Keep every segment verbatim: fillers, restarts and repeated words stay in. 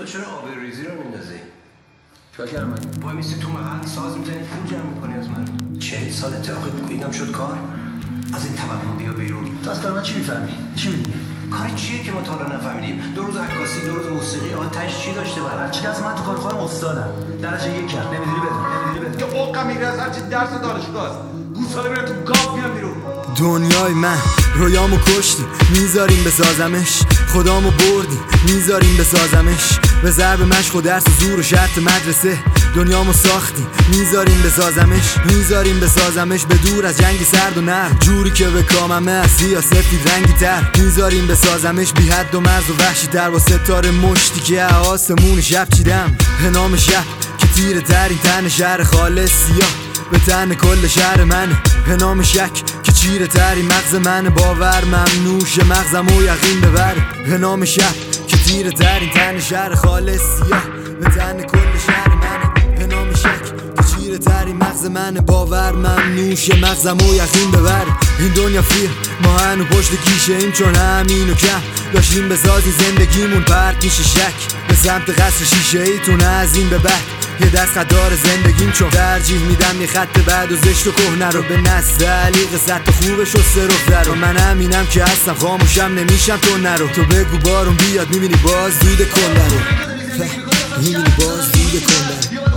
تو چرا آبروریزی رو میندازی؟ چیکار کردم من؟ وای میستی تو محل ساز میزنی پول جمع میکنی از من. چهل سالته آخه اینم شد کار. از این توهم بیا بیرون. تو از کار من چی میفهمی؟ چی میدونی؟ کار چیه که ما تا حالا نفهمیدیم؟ دو روز عکاسی، دو روز موسیقی، آتش چی داشته برای؟ چی از من تو کار خودم استادم. درجه یک کرد. نمیدونی بدون. نمیدونی بدون. که اوقا میگه از هرچی درس دانشگاه است. گوساله میره تو گاف میام بیرون. دنیای من رویامو کشتی میذاریم بسازمش، خدامو بردی میذاریم بسازمش، به ضرب مشق و درس و زور و شرط مدرسه دنیامو ساختی میذاریم بسازمش، میذاریم بسازمش به دور از جنگی سرد و نرم، جوری که به کاممه از سیاه سفید رنگی تر، میذاریم بسازمش بی حد و مرز و وحشی تر، با ستاره مشتی که آسمون شب چیدم به نام شب که تیره ترین تن شهر خالص سیاه به تن کل شهر منه، به نام شک که چیره تری مغز من، باور ممنوش مغزم و یقین ببر، به نام شب که تیره ترین تن شهر خالص سیاه به تن کل شهر منه، به نام شک که چیره تری مغز من، باور ممنوش مغزم و یقین ببر. این دنیا فیر ما هنو پشت کیشه ایم، چون همین و کم داشتیم بسازی زندگیمون پرت میشه شک به سمت قصر شیشه ایتون از این به بعد یه دست خدار زندگیم، چون ترجیح میدم یه خط بعد و زشت و کهنه رو به نسل علی قصت خوبش و سرخ در و من همینم که هستم خاموشم نمیشم تو نرو، تو بگو بارون بیاد میبینی باز دود کنده رو میبینی باز دود کنده رو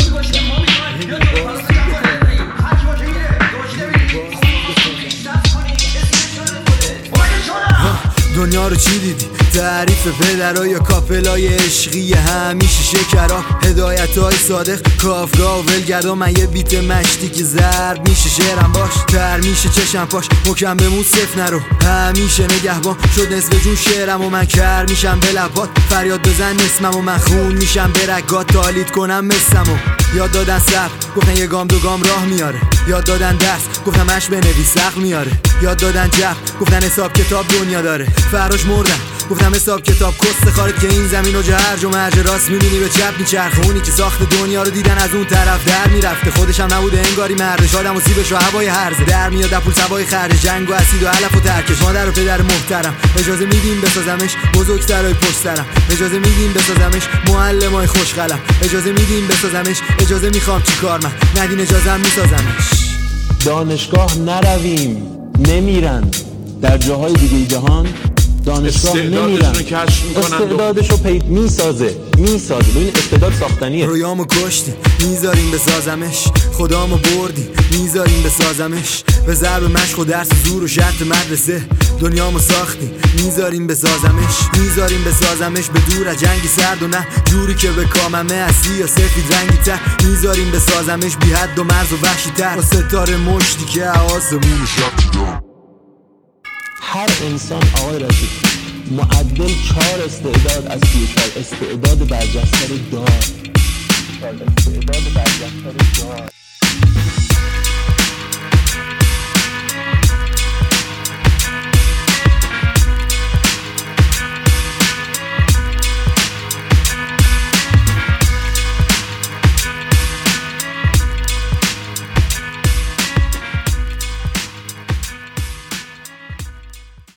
دنیا رو چی دیدی؟ تعریف پدرها یا کاپلای عشقی همیشه شکرها، هدایت های صادق کافگاه و ولگردا، من یه بیت مشتی که ضرب میشه شعرم باش تر میشه چشم پاش مکم بمون صف نرو، همیشه نگهبان شد نصف جون شعرم و من کر میشم به لبات، فریاد بزن اسمم و من خون میشم به رگات تالید کنم مثلم و یاد دادن صبر گفتن یه گام دو گام راه میاره، یاد دادن درس گفتم اش بنویس عقل میاره، یاد دادن جب گفتن حساب کتاب دنیا داره، فراش مردن گفتم حساب کتاب کست خارج که این زمین و جهرج و مرج راست میبینی به چپ میچرخه، اونی که ساخت دنیا رو دیدن از اون طرف در میرفته، خودش هم نبوده انگاری مردش، آدم و سیبش و هوای هرزه در میاد در پول سوای خرج جنگ و اسید و علف و ترکش، مادر و پدر محترم اجازه میدیم بسازمش، بزرگترای پشت سرم اجازه میدیم بسازمش، معلمای خوشقلم اجازه میدیم بسازمش، اجازه میخوام چیکار من ندین اجازه میسازمش. دانشگاه نرویم نمیرن در جاهای دیگه جهان، دانشگاه نمیرن استعدادشو پید میسازه میسازه ببین استعداد ساختنیه. رویامو کشتی میذاریم بسازمش، خدامو بردی میذاریم بسازمش، به ضرب مشق و درس زور و شرط مدرسه دنیامو ساختی میذاریم بسازمش، میذاریم بسازمش به دور از جنگی سرد و نه جوری که به کاممه از سیاه سفید رنگی تر، میذاریم بسازمش بی حد و مرز و وحشی تر، با ستاره مشتی که آسمون شب. هر انسان آقای رشید معدل چهار استعداد از سی و چهار استعداد برجسته رو دار، استعداد برجسته رو دار.